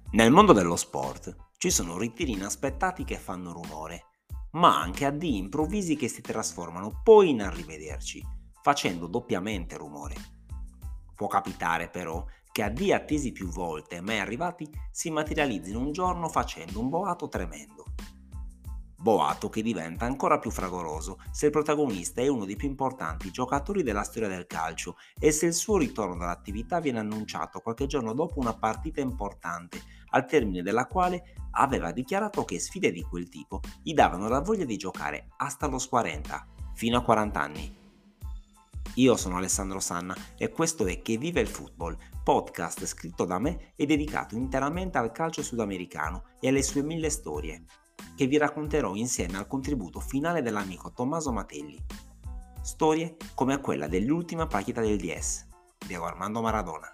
Nel mondo dello sport ci sono ritiri inaspettati che fanno rumore, ma anche addii improvvisi che si trasformano poi in arrivederci, facendo doppiamente rumore. Può capitare però che addii attesi più volte e mai arrivati si materializzino un giorno facendo un boato tremendo. Boato che diventa ancora più fragoroso se il protagonista è uno dei più importanti giocatori della storia del calcio e se il suo ritorno dall'attività viene annunciato qualche giorno dopo una partita importante, al termine della quale aveva dichiarato che sfide di quel tipo gli davano la voglia di giocare hasta los 40, fino a 40 anni. Io sono Alessandro Sanna e questo è Che vive il football, podcast scritto da me e dedicato interamente al calcio sudamericano e alle sue 1000 storie, che vi racconterò insieme al contributo finale dell'amico Tommaso Matelli. Storie come quella dell'ultima partita del DS, Diego Armando Maradona.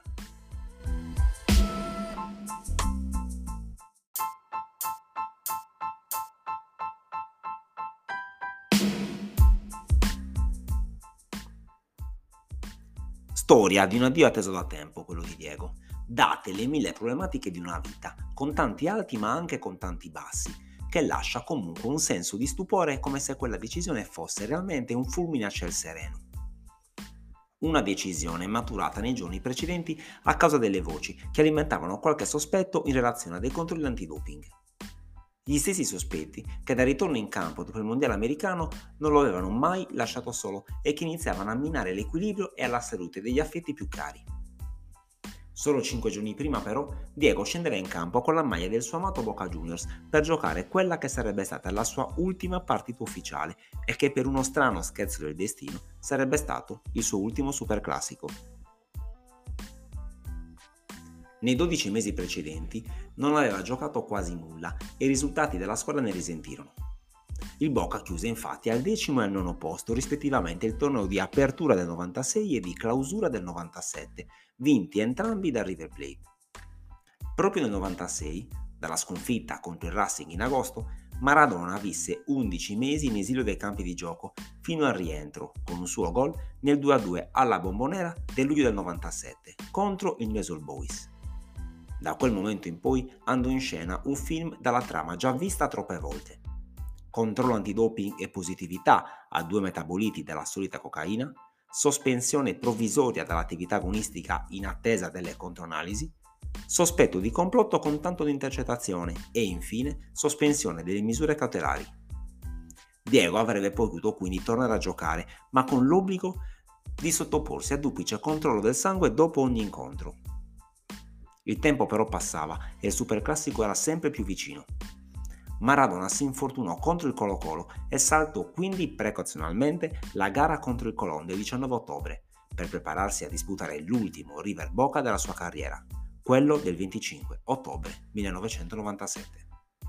Storia di un addio atteso da tempo, quello di Diego, date le 1000 problematiche di una vita, con tanti alti ma anche con tanti bassi, che lascia comunque un senso di stupore come se quella decisione fosse realmente un fulmine a ciel sereno. Una decisione maturata nei giorni precedenti a causa delle voci che alimentavano qualche sospetto in relazione a dei controlli antidoping. Gli stessi sospetti che dal ritorno in campo dopo il mondiale americano non lo avevano mai lasciato solo e che iniziavano a minare l'equilibrio e la salute degli affetti più cari. Solo 5 giorni prima però Diego scenderà in campo con la maglia del suo amato Boca Juniors per giocare quella che sarebbe stata la sua ultima partita ufficiale e che per uno strano scherzo del destino sarebbe stato il suo ultimo superclassico. Nei 12 mesi precedenti non aveva giocato quasi nulla e i risultati della squadra ne risentirono. Il Boca chiuse infatti al 10° e al 9° posto rispettivamente il torneo di apertura del 96 e di clausura del 97, vinti entrambi da River Plate. Proprio nel 96, dalla sconfitta contro il Racing in agosto, Maradona visse 11 mesi in esilio dai campi di gioco fino al rientro con un suo gol nel 2-2 alla Bombonera del luglio del 97 contro il Newell's Old Boys. Da quel momento in poi andò in scena un film dalla trama già vista troppe volte. Controllo antidoping e positività a 2 metaboliti della solita cocaina, sospensione provvisoria dall'attività agonistica in attesa delle controanalisi, sospetto di complotto con tanto di intercettazione e infine sospensione delle misure cautelari. Diego avrebbe potuto quindi tornare a giocare, ma con l'obbligo di sottoporsi a duplice controllo del sangue dopo ogni incontro. Il tempo però passava e il superclassico era sempre più vicino. Maradona si infortunò contro il Colo-Colo e saltò quindi precauzionalmente la gara contro il Colón del 19 ottobre per prepararsi a disputare l'ultimo River Boca della sua carriera, quello del 25 ottobre 1997.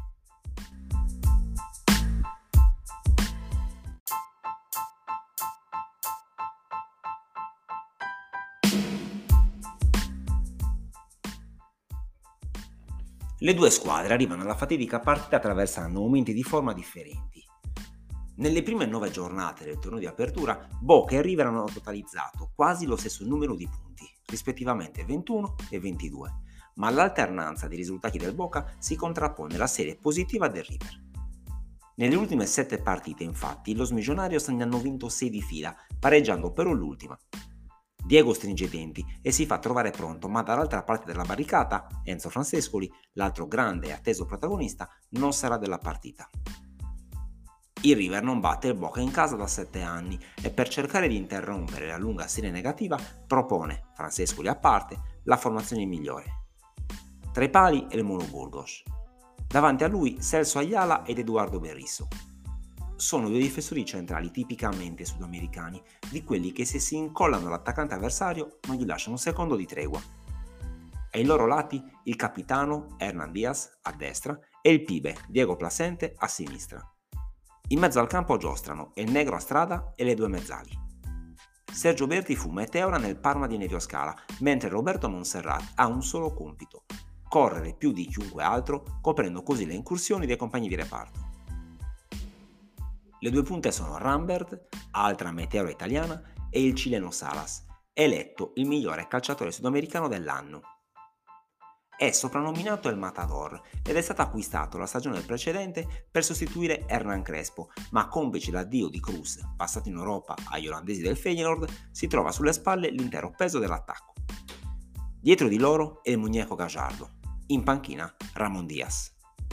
Le due squadre arrivano alla fatidica partita attraversando momenti di forma differenti. Nelle prime 9 giornate del torneo di apertura, Boca e River hanno totalizzato quasi lo stesso numero di punti, rispettivamente 21 e 22, ma l'alternanza dei risultati del Boca si contrappone alla serie positiva del River. Nelle ultime 7 partite, infatti, los Millonarios ne hanno vinto 6 di fila, pareggiando però l'ultima. Diego stringe i denti e si fa trovare pronto, ma dall'altra parte della barricata, Enzo Francescoli, l'altro grande e atteso protagonista, non sarà della partita. Il River non batte il Boca in casa da 7 anni e per cercare di interrompere la lunga serie negativa propone, Francescoli a parte, la formazione migliore. Tra i pali è il Mono Burgos. Davanti a lui Celso Ayala ed Eduardo Berrisso. Sono due difensori centrali tipicamente sudamericani, di quelli che se si incollano all'attaccante avversario non gli lasciano un secondo di tregua. Ai loro lati il capitano Hernan Diaz a destra e il pibe Diego Placente a sinistra. In mezzo al campo giostrano il negro a strada e le due mezzali. Sergio Berti fu meteora nel Parma di Nevio Scala, mentre Roberto Monserrat ha un solo compito: correre più di chiunque altro, coprendo così le incursioni dei compagni di reparto. Le due punte sono Rambert, altra meteora italiana, e il cileno Salas, eletto il migliore calciatore sudamericano dell'anno. È soprannominato El Matador ed è stato acquistato la stagione precedente per sostituire Hernan Crespo, ma complice l'addio di Cruz, passato in Europa agli olandesi del Feyenoord, si trova sulle spalle l'intero peso dell'attacco. Dietro di loro è il Muñeco Gallardo, in panchina Ramon Diaz.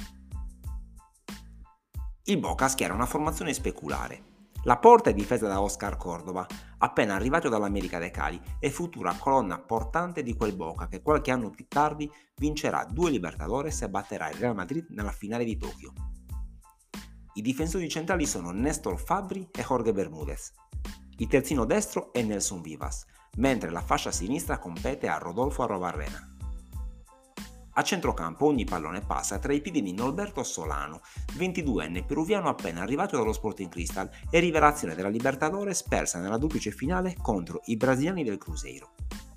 Il Boca schiera una formazione speculare. La porta è difesa da Oscar Córdoba, appena arrivato dall'America dei Cali e futura colonna portante di quel Boca che qualche anno più tardi vincerà 2 Libertadores e batterà il Real Madrid nella finale di Tokyo. I difensori centrali sono Néstor Fabri e Jorge Bermúdez. Il terzino destro è Nelson Vivas, mentre la fascia sinistra compete a Rodolfo Arrobarrena. A centrocampo ogni pallone passa tra i piedi di Norberto Solano, 22enne peruviano appena arrivato dallo Sporting Cristal e rivelazione della Libertadores persa nella duplice finale contro i brasiliani del Cruzeiro.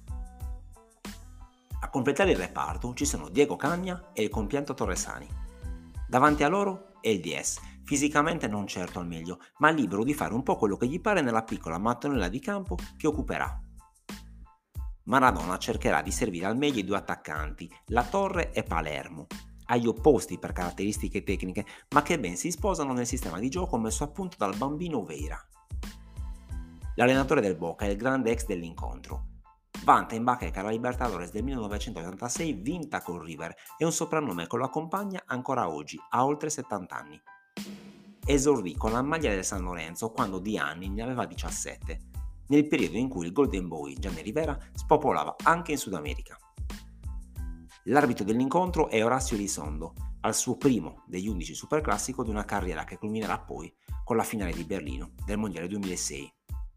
A completare il reparto ci sono Diego Cagna e il compianto Torresani. Davanti a loro è il DS, fisicamente non certo al meglio, ma libero di fare un po' quello che gli pare nella piccola mattonella di campo che occuperà. Maradona cercherà di servire al meglio i 2 attaccanti, La Torre e Palermo, agli opposti per caratteristiche tecniche, ma che ben si sposano nel sistema di gioco messo a punto dal bambino Veira. L'allenatore del Boca è il grande ex dell'incontro. Vanta in bacheca la Libertadores del 1986 vinta col River e un soprannome che lo accompagna ancora oggi, a oltre 70 anni. Esordì con la maglia del San Lorenzo quando di anni ne aveva 17, nel periodo in cui il Golden Boy Gianni Rivera spopolava anche in Sud America. L'arbitro dell'incontro è Orazio Elizondo, al suo primo degli 11 superclassico di una carriera che culminerà poi con la finale di Berlino del Mondiale 2006.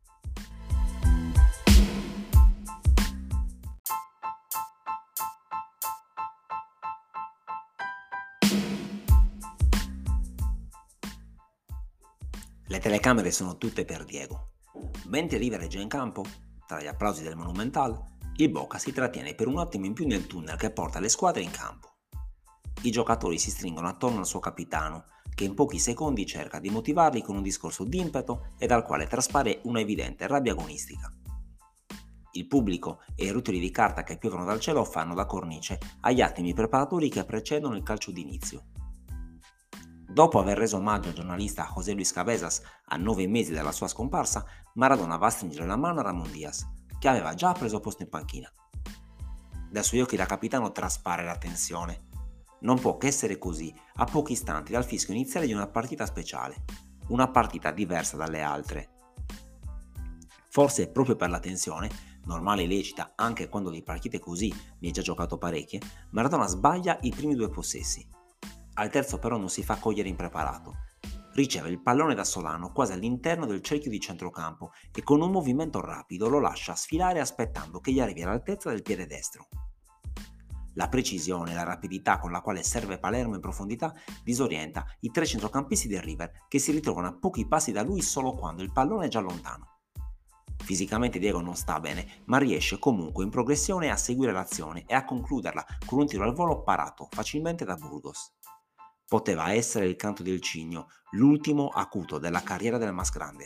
Le telecamere sono tutte per Diego. Mentre River è già in campo, tra gli applausi del Monumental, il Boca si trattiene per un attimo in più nel tunnel che porta le squadre in campo. I giocatori si stringono attorno al suo capitano, che in pochi secondi cerca di motivarli con un discorso d'impeto e dal quale traspare una evidente rabbia agonistica. Il pubblico e i rotoli di carta che piovono dal cielo fanno da cornice agli attimi preparatori che precedono il calcio d'inizio. Dopo aver reso omaggio al giornalista José Luis Cabezas a 9 mesi dalla sua scomparsa, Maradona va a stringere la mano a Ramon Diaz, che aveva già preso posto in panchina. Dai suoi occhi da capitano traspare la tensione. Non può che essere così a pochi istanti dal fischio iniziale di una partita speciale, una partita diversa dalle altre. Forse proprio per la tensione, normale e lecita anche quando di partite così ne hai già giocato parecchie, Maradona sbaglia i primi 2 possessi. Al terzo però non si fa cogliere impreparato. Riceve il pallone da Solano quasi all'interno del cerchio di centrocampo e con un movimento rapido lo lascia sfilare aspettando che gli arrivi all'altezza del piede destro. La precisione e la rapidità con la quale serve Palermo in profondità disorienta i 3 centrocampisti del River che si ritrovano a pochi passi da lui solo quando il pallone è già lontano. Fisicamente Diego non sta bene, ma riesce comunque in progressione a seguire l'azione e a concluderla con un tiro al volo parato facilmente da Burgos. Poteva essere il canto del cigno, l'ultimo acuto della carriera del Masgrande.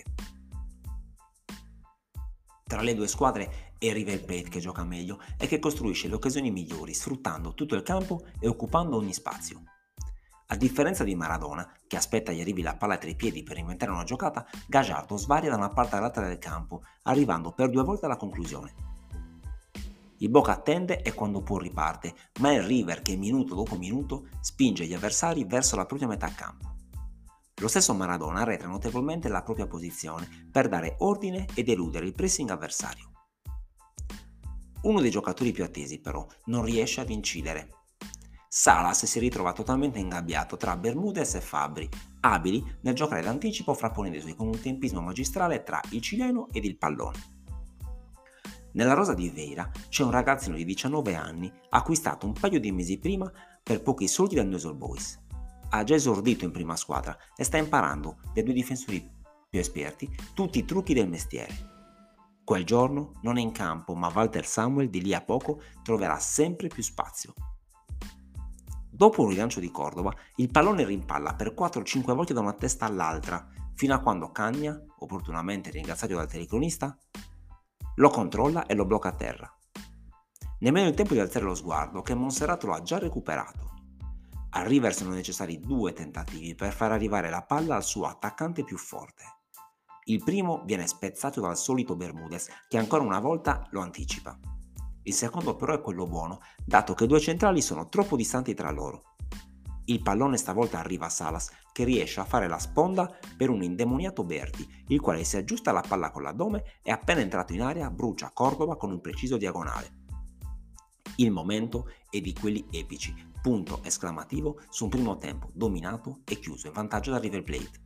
Tra le 2 squadre è River Plate che gioca meglio e che costruisce le occasioni migliori, sfruttando tutto il campo e occupando ogni spazio. A differenza di Maradona, che aspetta gli arrivi la palla tra i piedi per inventare una giocata, Gallardo svaria da una parte all'altra del campo, arrivando per 2 volte alla conclusione. Il Boca attende e quando può riparte, ma è il River che minuto dopo minuto spinge gli avversari verso la propria metà campo. Lo stesso Maradona arretra notevolmente la propria posizione per dare ordine ed eludere il pressing avversario. Uno dei giocatori più attesi però non riesce ad incidere. Salas si ritrova totalmente ingabbiato tra Bermúdez e Fabri, abili nel giocare d'anticipo frapponendosi con un tempismo magistrale tra il cileno ed il pallone. Nella rosa di Veira c'è un ragazzino di 19 anni acquistato un paio di mesi prima per pochi soldi dal Newell's Old Boys. Ha già esordito in prima squadra e sta imparando dai 2 difensori più esperti tutti i trucchi del mestiere. Quel giorno non è in campo, ma Walter Samuel di lì a poco troverà sempre più spazio. Dopo un rilancio di Córdoba, il pallone rimpalla per 4-5 volte da una testa all'altra, fino a quando Cagna, opportunamente ringraziato dal telecronista, lo controlla e lo blocca a terra. Nemmeno il tempo di alzare lo sguardo, che Monserrato lo ha già recuperato. A River sono necessari 2 tentativi per far arrivare la palla al suo attaccante più forte. Il primo viene spezzato dal solito Bermudez, che ancora una volta lo anticipa. Il secondo però è quello buono, dato che i due centrali sono troppo distanti tra loro. Il pallone stavolta arriva a Salas, che riesce a fare la sponda per un indemoniato Berti, il quale si aggiusta la palla con l'addome e appena entrato in area brucia Cordova con un preciso diagonale. Il momento è di quelli epici, punto esclamativo su un primo tempo dominato e chiuso in vantaggio da River Plate.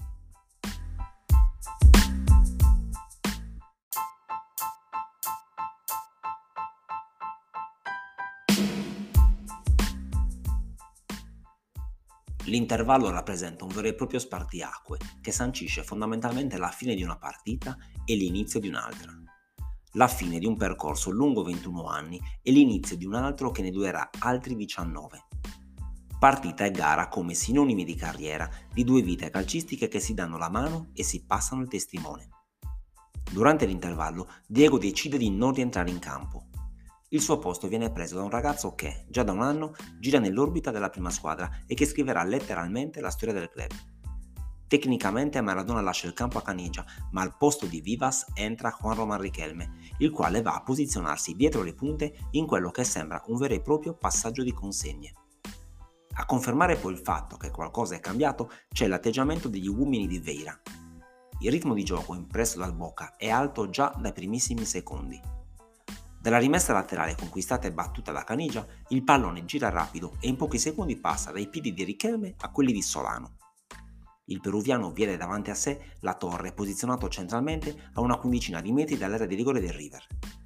L'intervallo rappresenta un vero e proprio spartiacque che sancisce fondamentalmente la fine di una partita e l'inizio di un'altra. La fine di un percorso lungo 21 anni e l'inizio di un altro che ne durerà altri 19. Partita e gara come sinonimi di carriera di due vite calcistiche che si danno la mano e si passano il testimone. Durante l'intervallo Diego decide di non rientrare in campo. Il suo posto viene preso da un ragazzo che, già da un anno, gira nell'orbita della prima squadra e che scriverà letteralmente la storia del club. Tecnicamente Maradona lascia il campo a Caniggia, ma al posto di Vivas entra Juan Román Riquelme, il quale va a posizionarsi dietro le punte in quello che sembra un vero e proprio passaggio di consegne. A confermare poi il fatto che qualcosa è cambiato c'è l'atteggiamento degli uomini di Vieira. Il ritmo di gioco impresso dal Boca è alto già dai primissimi secondi. Dalla rimessa laterale conquistata e battuta da Caniggia, il pallone gira rapido e in pochi secondi passa dai piedi di Riquelme a quelli di Solano. Il peruviano vede davanti a sé la Torre, posizionato centralmente a una quindicina di metri dall'area di rigore del River.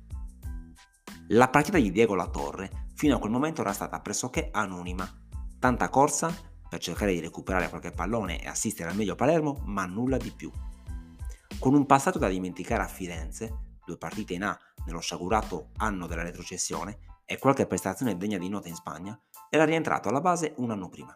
La partita di Diego La Torre fino a quel momento era stata pressoché anonima. Tanta corsa per cercare di recuperare qualche pallone e assistere al meglio Palermo, ma nulla di più. Con un passaggio da dimenticare a Firenze, 2 partite in A nello sciagurato anno della retrocessione e qualche prestazione degna di nota in Spagna, era rientrato alla base un anno prima.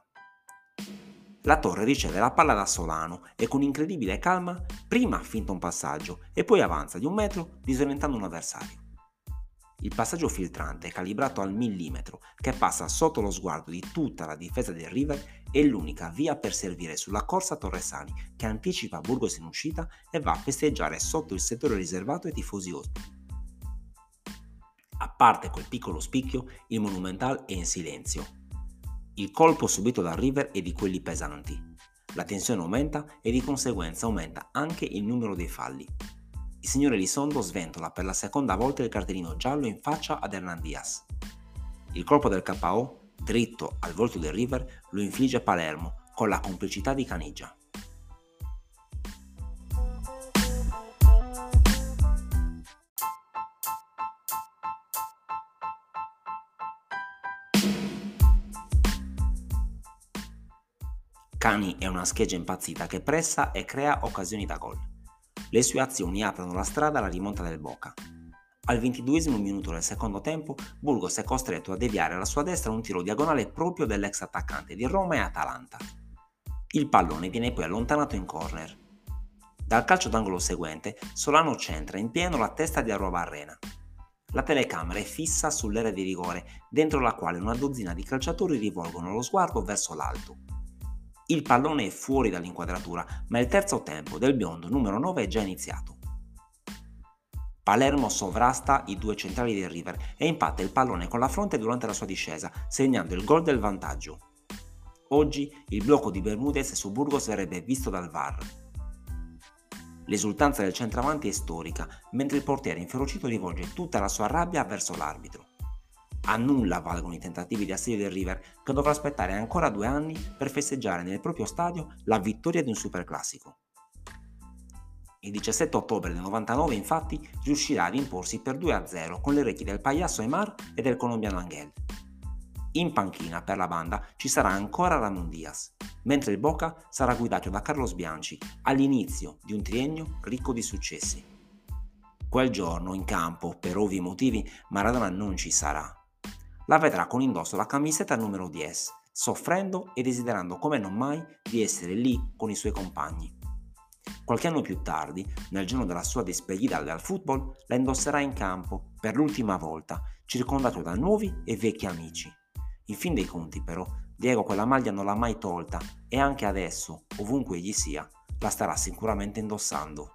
La Torre riceve la palla da Solano e con incredibile calma prima finta un passaggio e poi avanza di 1 metro disorientando un avversario. Il passaggio filtrante, calibrato al millimetro, che passa sotto lo sguardo di tutta la difesa del River, è l'unica via per servire sulla corsa Torresani, che anticipa Burgos in uscita e va a festeggiare sotto il settore riservato ai tifosi ospiti. A parte quel piccolo spicchio, il Monumental è in silenzio. Il colpo subito dal River è di quelli pesanti. La tensione aumenta e di conseguenza aumenta anche il numero dei falli. Il signore Elizondo sventola per la seconda volta il cartellino giallo in faccia ad Hernán Díaz. Il colpo del KO, dritto al volto del River, lo infligge Palermo con la complicità di Caniggia. Cani è una scheggia impazzita che pressa e crea occasioni da gol. Le sue azioni aprono la strada alla rimonta del Boca. Al 22esimo minuto del secondo tempo, Burgos è costretto a deviare alla sua destra un tiro diagonale proprio dell'ex attaccante di Roma e Atalanta. Il pallone viene poi allontanato in corner. Dal calcio d'angolo seguente, Solano centra in pieno la testa di Arruabarrena. La telecamera è fissa sull'area di rigore, dentro la quale una dozzina di calciatori rivolgono lo sguardo verso l'alto. Il pallone è fuori dall'inquadratura, ma il terzo tempo del biondo numero 9 è già iniziato. Palermo sovrasta i 2 centrali del River e impatta il pallone con la fronte durante la sua discesa, segnando il gol del vantaggio. Oggi il blocco di Bermudez su Burgos verrebbe visto dal VAR. L'esultanza del centravanti è storica, mentre il portiere inferocito rivolge tutta la sua rabbia verso l'arbitro. A nulla valgono i tentativi di assedio del River, che dovrà aspettare ancora 2 anni per festeggiare nel proprio stadio la vittoria di un superclassico. Il 17 ottobre del 99 infatti riuscirà ad imporsi per 2-0 con le reti del Payaso Aimar e del colombiano Angel. In panchina per la banda ci sarà ancora Ramón Díaz, mentre il Boca sarà guidato da Carlos Bianchi all'inizio di un triennio ricco di successi. Quel giorno in campo, per ovvi motivi, Maradona non ci sarà. La vedrà con indosso la camisetta numero 10, soffrendo e desiderando come non mai di essere lì con i suoi compagni. Qualche anno più tardi, nel giorno della sua despedida dal football, la indosserà in campo per l'ultima volta, circondato da nuovi e vecchi amici. In fin dei conti, però, Diego quella maglia non l'ha mai tolta e anche adesso, ovunque egli sia, la starà sicuramente indossando.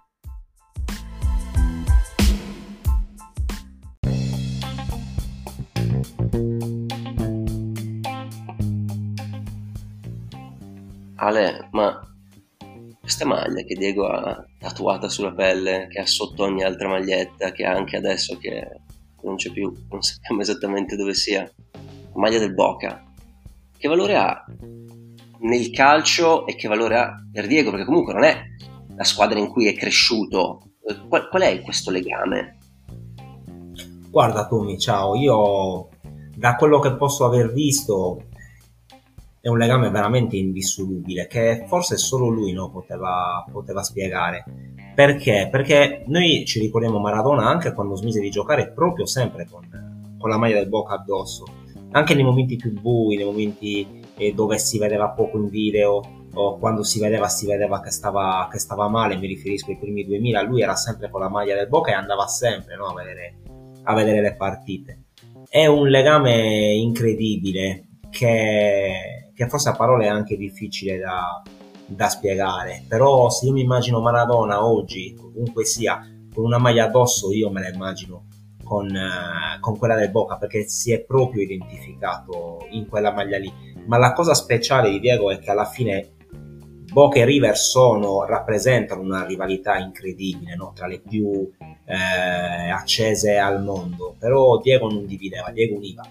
Ale, ma questa maglia che Diego ha tatuata sulla pelle, che ha sotto ogni altra maglietta, che ha anche adesso che non c'è più, non sappiamo esattamente dove sia, maglia del Boca, che valore ha nel calcio e che valore ha per Diego? Perché comunque non è la squadra in cui è cresciuto. Qual è questo legame? Guarda Tommy, ciao, io da quello che posso aver visto è un legame veramente indissolubile che forse solo lui poteva spiegare. Perché? Perché noi ci ricordiamo Maradona anche quando smise di giocare proprio sempre con la maglia del Boca addosso, anche nei momenti più bui, nei momenti dove si vedeva poco in video o quando si vedeva che stava male, mi riferisco ai primi 2000, lui era sempre con la maglia del Boca e andava sempre, no, a vedere le partite. È un legame incredibile che forse a parole è anche difficile da spiegare, però se io mi immagino Maradona oggi, ovunque sia, con una maglia addosso, io me la immagino con quella del Boca, perché si è proprio identificato in quella maglia lì. Ma la cosa speciale di Diego è che alla fine Boca e River rappresentano una rivalità incredibile, no? Tra le più accese al mondo, però Diego non divideva, Diego univa.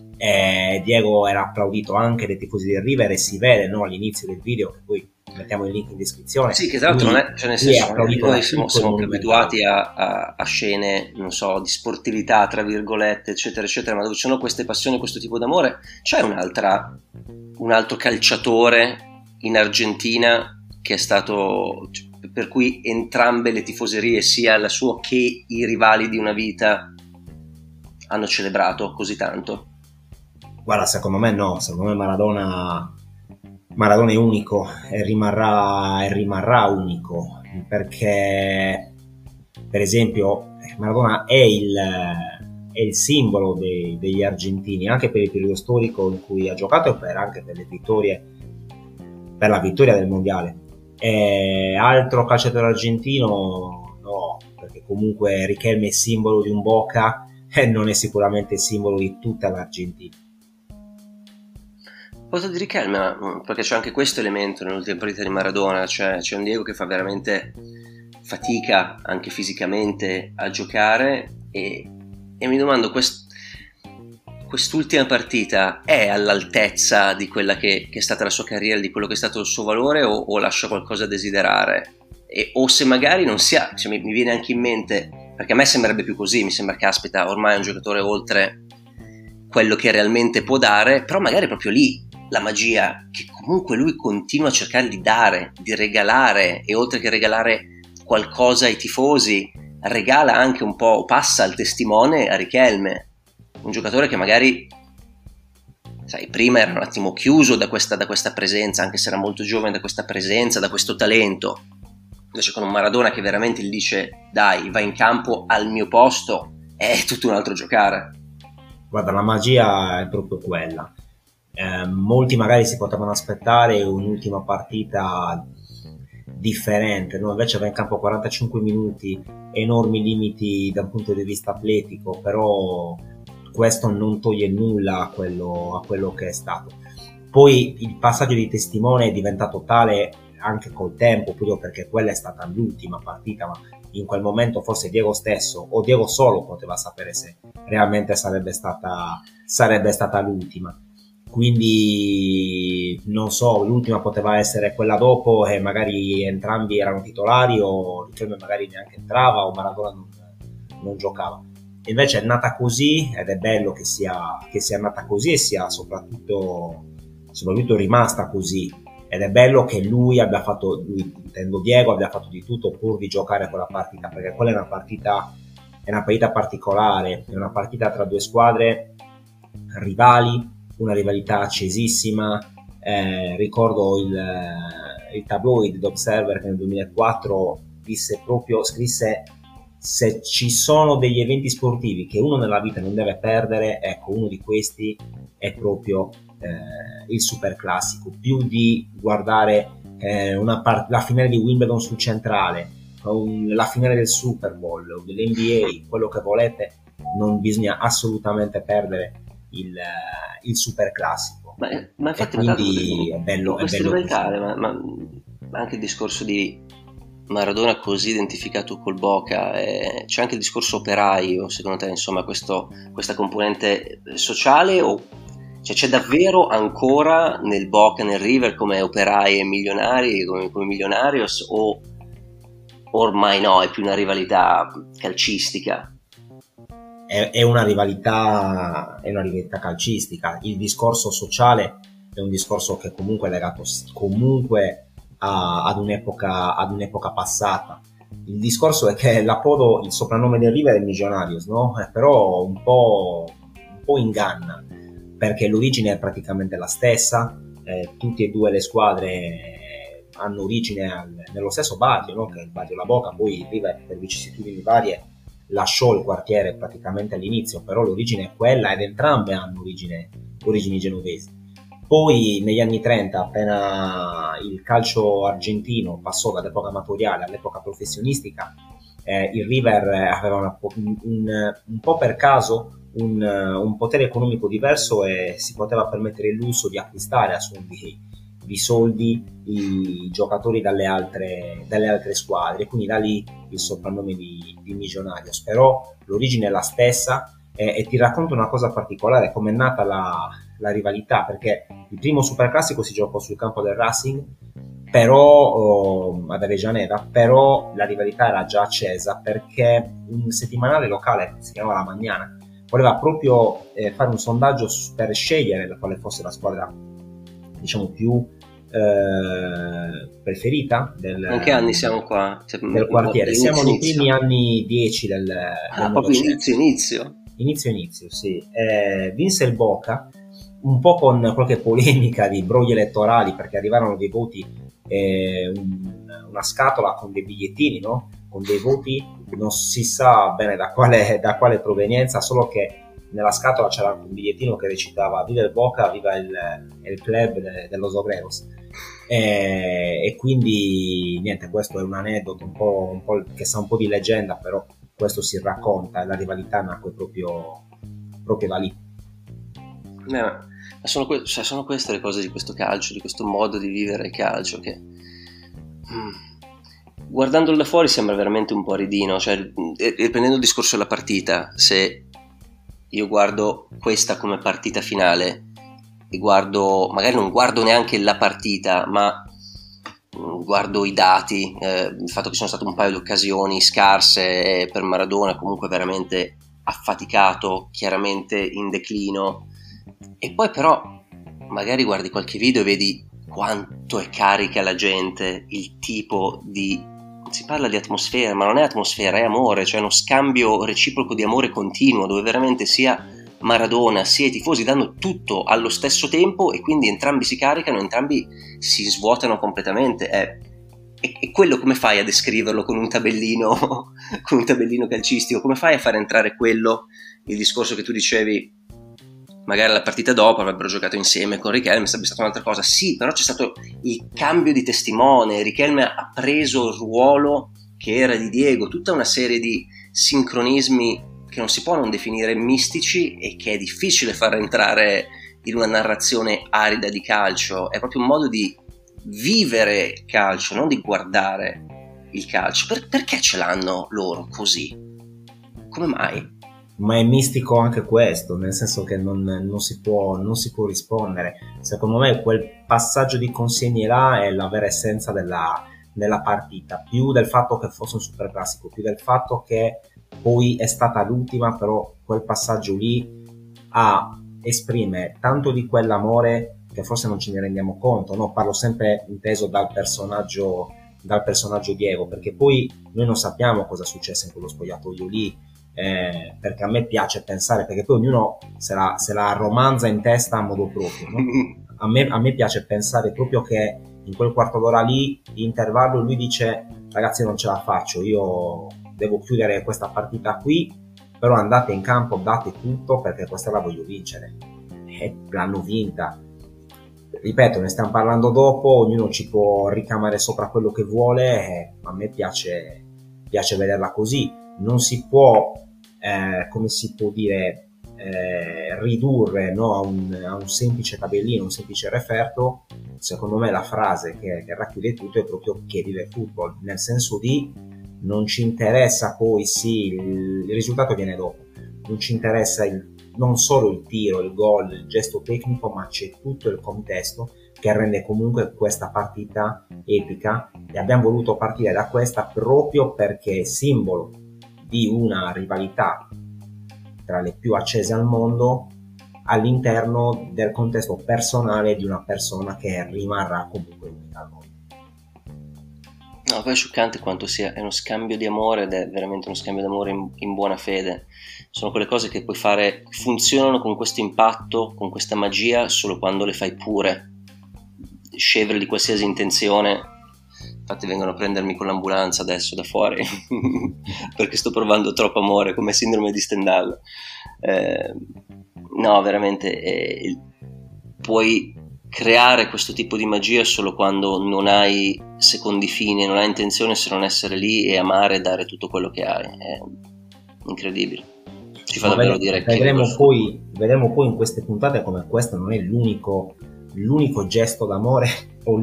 Diego era applaudito anche dai tifosi del River e si vede, no, all'inizio del video, che poi mettiamo il link in descrizione. Sì, che tra l'altro non è, cioè nel senso, noi siamo più abituati a scene, non so, di sportività, tra virgolette, eccetera, eccetera, ma dove ci sono queste passioni, questo tipo d'amore. C'è un altro calciatore in Argentina che è stato, per cui entrambe le tifoserie, sia la sua che i rivali di una vita, hanno celebrato così tanto? Guarda, secondo me no, secondo me Maradona è unico e rimarrà unico, perché per esempio Maradona è il simbolo degli argentini, anche per il periodo storico in cui ha giocato e anche per la vittoria del mondiale. Altro calciatore argentino no, perché comunque Riquelme è simbolo di un Boca e non è sicuramente il simbolo di tutta l'Argentina. Cosa di Riquelme? Perché c'è anche questo elemento nell'ultima partita di Maradona, cioè c'è un Diego che fa veramente fatica anche fisicamente a giocare e mi domando, quest'ultima partita è all'altezza di quella che è stata la sua carriera, di quello che è stato il suo valore, o lascia qualcosa a desiderare? O se magari non sia, cioè mi viene anche in mente, perché a me sembrerebbe più così, mi sembra, caspita, ormai è un giocatore oltre quello che realmente può dare, però magari è proprio lì la magia che comunque lui continua a cercare di dare, di regalare, e oltre che regalare qualcosa ai tifosi, regala anche un po', passa il testimone a Riquelme, un giocatore che magari, sai, prima era un attimo chiuso da questa presenza, anche se era molto giovane, da questa presenza, da questo talento. Invece con un Maradona che veramente gli dice dai, vai in campo al mio posto, è tutto un altro giocare. Guarda, la magia è proprio quella. Molti magari si potevano aspettare un'ultima partita differente, no? Invece va in campo 45 minuti, enormi limiti da un punto di vista atletico, però questo non toglie nulla a quello che è stato. Poi il passaggio di testimone è diventato tale anche col tempo, proprio perché quella è stata l'ultima partita, ma in quel momento forse Diego stesso o Diego solo poteva sapere se realmente sarebbe stata l'ultima. Quindi non so, l'ultima poteva essere quella dopo e magari entrambi erano titolari, o Riquelme magari neanche entrava, o Maradona non giocava. Invece è nata così, ed è bello che sia nata così e sia soprattutto rimasta così. Ed è bello che intendo Diego, abbia fatto di tutto pur di giocare quella partita, perché quella è una partita particolare, è una partita tra due squadre rivali, una rivalità accesissima. Ricordo il tabloid The Observer, che nel 2004 scrisse: se ci sono degli eventi sportivi che uno nella vita non deve perdere, ecco, uno di questi è proprio il Superclassico. Più di guardare la finale di Wimbledon sul centrale, la finale del Super Bowl o dell'NBA, quello che volete, non bisogna assolutamente perdere il Superclassico. Ma infatti, e quindi è bello rivalitare, ma anche il discorso di Maradona così identificato col Boca, c'è anche il discorso operaio, secondo te, insomma, questa componente sociale, o cioè, c'è davvero ancora nel Boca, nel River, come operai e milionari, come Millonarios, o ormai no, è più una rivalità calcistica? È una rivalità calcistica. Il discorso sociale è un discorso che comunque è legato comunque ad un'epoca passata. Il discorso è che il soprannome del River è Millonarios, no? Però un po' inganna, perché l'origine è praticamente la stessa. Tutte e due le squadre hanno origine nello stesso Baggio, no? Che è il Baggio La Boca. Poi il River, per vicissitudini varie, lasciò il quartiere praticamente all'inizio, però l'origine è quella ed entrambe hanno origini genovesi. Poi negli anni 30, appena il calcio argentino passò dall'epoca amatoriale all'epoca professionistica, il River aveva un po' per caso un potere economico diverso e si poteva permettere il lusso di acquistare a suon di soldi i giocatori dalle altre squadre, quindi da lì il soprannome di Millonarios. Però l'origine è la stessa, e ti racconto una cosa particolare: come è nata la rivalità, perché il primo Superclassico si giocò sul campo del Racing, però ad Avellaneda, però la rivalità era già accesa, perché un settimanale locale, si chiamava La Mañana, voleva proprio fare un sondaggio per scegliere quale fosse la squadra, diciamo, più preferita In che anni siamo qua? Del quartiere. Siamo nei primi anni 10 del proprio inizio, sì. Vinse il Boca, un po' con qualche polemica di brogli elettorali, perché arrivarono dei voti, una scatola con dei bigliettini, no? Con dei voti, non si sa bene da quale provenienza, solo che nella scatola c'era un bigliettino che recitava: viva il Boca, viva il club de los obreros. E quindi niente, questo è un aneddoto un po' che sa un po' di leggenda, però questo si racconta, e la rivalità nacque proprio da lì. Ma sono queste le cose di questo calcio, di questo modo di vivere il calcio, che guardandolo da fuori sembra veramente un po' ridino. Cioè, riprendendo il discorso della partita, se io guardo questa come partita finale e magari non guardo neanche la partita, ma guardo i dati, il fatto che sono state un paio di occasioni scarse per Maradona, comunque veramente affaticato, chiaramente in declino, e poi però magari guardi qualche video e vedi quanto è carica la gente, il tipo di... si parla di atmosfera, ma non è atmosfera, è amore, cioè uno scambio reciproco di amore continuo, dove veramente sia Maradona sia i tifosi danno tutto allo stesso tempo, e quindi entrambi si caricano, entrambi si svuotano completamente. E quello come fai a descriverlo con un tabellino con un tabellino calcistico? Come fai a far entrare quello, il discorso che tu dicevi, magari la partita dopo avrebbero giocato insieme con Riquelme, sarebbe stata un'altra cosa. Sì, però c'è stato il cambio di testimone, Riquelme ha preso il ruolo che era di Diego, tutta una serie di sincronismi che non si può non definire mistici e che è difficile far entrare in una narrazione arida di calcio. È proprio un modo di vivere calcio, non di guardare il calcio. Perché ce l'hanno loro così? Come mai? Ma è mistico anche questo, nel senso che non si può rispondere. Secondo me quel passaggio di consegne là è la vera essenza della partita, più del fatto che fosse un superclassico, più del fatto che poi è stata l'ultima, però quel passaggio lì esprime tanto di quell'amore che forse non ce ne rendiamo conto, no? Parlo sempre inteso dal personaggio Diego, perché poi noi non sappiamo cosa successe in quello spogliatoio lì, perché a me piace pensare, perché poi ognuno se la romanza in testa a modo proprio, no? A me piace pensare proprio che in quel quarto d'ora lì di intervallo lui dice: ragazzi, non ce la faccio, io devo chiudere questa partita qui, però andate in campo, date tutto perché questa la voglio vincere. E l'hanno vinta. Ripeto, ne stiamo parlando dopo, ognuno ci può ricamare sopra quello che vuole, ma a me piace vederla così. Non si può, come si può dire, ridurre, no, a un semplice tabellino, un semplice referto. Secondo me la frase che racchiude tutto è proprio che vive football, nel senso di non ci interessa poi sì, il risultato viene dopo, non ci interessa non solo il tiro, il gol, il gesto tecnico, ma c'è tutto il contesto che rende comunque questa partita epica, e abbiamo voluto partire da questa proprio perché è simbolo di una rivalità tra le più accese al mondo all'interno del contesto personale di una persona che rimarrà comunque unica al mondo. No, poi è scioccante quanto è uno scambio di amore, ed è veramente uno scambio di amore in buona fede. Sono quelle cose che puoi fare, funzionano con questo impatto, con questa magia, solo quando le fai pure, scevre di qualsiasi intenzione. Infatti vengono a prendermi con l'ambulanza adesso da fuori perché sto provando troppo amore, come sindrome di Stendhal. No, veramente puoi creare questo tipo di magia solo quando non hai secondi fini, non hai intenzione se non essere lì e amare e dare tutto quello che hai. È incredibile. Ci fa davvero dire che vedremo poi in queste puntate come questo non è l'unico gesto d'amore o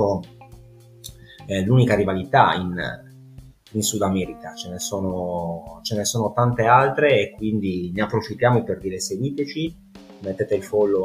l'unica rivalità in Sud America. Ce ne sono tante altre, e quindi ne approfittiamo per dire: seguiteci, mettete il follow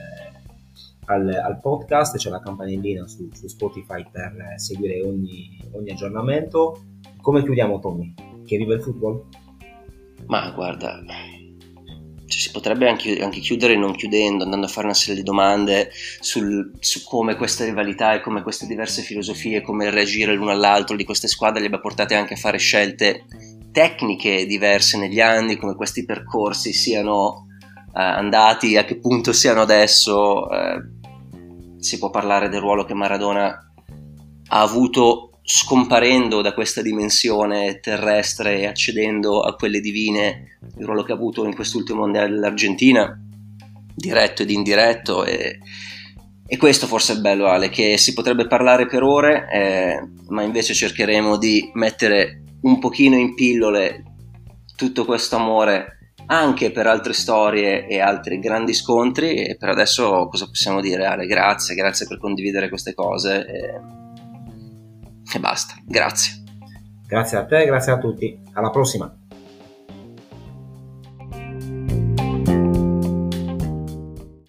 al podcast, c'è la campanellina su Spotify per seguire ogni aggiornamento. Come chiudiamo, Tommy? Che vive il football? Ma guarda, si potrebbe anche chiudere non chiudendo, andando a fare una serie di domande su come questa rivalità e come queste diverse filosofie, come reagire l'uno all'altro di queste squadre li abbia portate anche a fare scelte tecniche diverse negli anni, come questi percorsi siano andati, a che punto siano adesso. Si può parlare del ruolo che Maradona ha avuto scomparendo da questa dimensione terrestre e accedendo a quelle divine, il ruolo che ha avuto in quest'ultimo mondiale dell'Argentina, diretto ed indiretto, e questo forse è il bello, Ale, che si potrebbe parlare per ore, ma invece cercheremo di mettere un pochino in pillole tutto questo amore anche per altre storie e altri grandi scontri. E per adesso cosa possiamo dire, Ale? Grazie per condividere queste cose e basta. Grazie a te, grazie a tutti, alla prossima.